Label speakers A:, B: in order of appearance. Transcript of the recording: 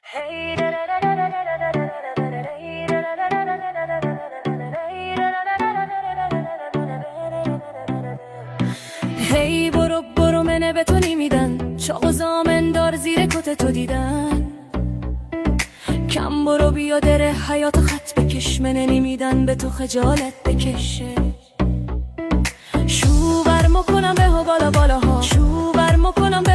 A: هی برو برو منه به تو نمیدن، چاق زامن دار زیر کت تو دیدن. کم برو بیا دره حیات خط بکش، منه نمیدن به تو خجالت بکشه. شو بر مکنم به ها بالا بالا ها، شو بر مکنم